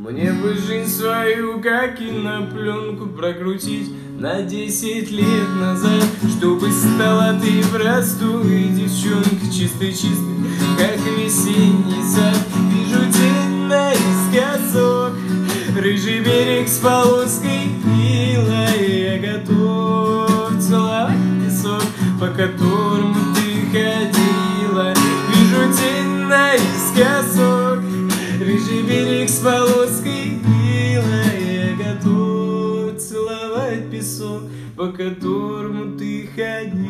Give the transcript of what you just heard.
Мне бы жизнь свою, как кинопленку, прокрутить на 10 лет назад, чтобы стала ты простой девчонкой, чистой-чистой, как весенний сад. Вижу день наискосок, рыжий берег с полоской ила, я готов целовать песок, по которому ты ходила. Вижу день наискосок, рыжий берег с полоской ила, я готов целовать песок, по которому ты ходила.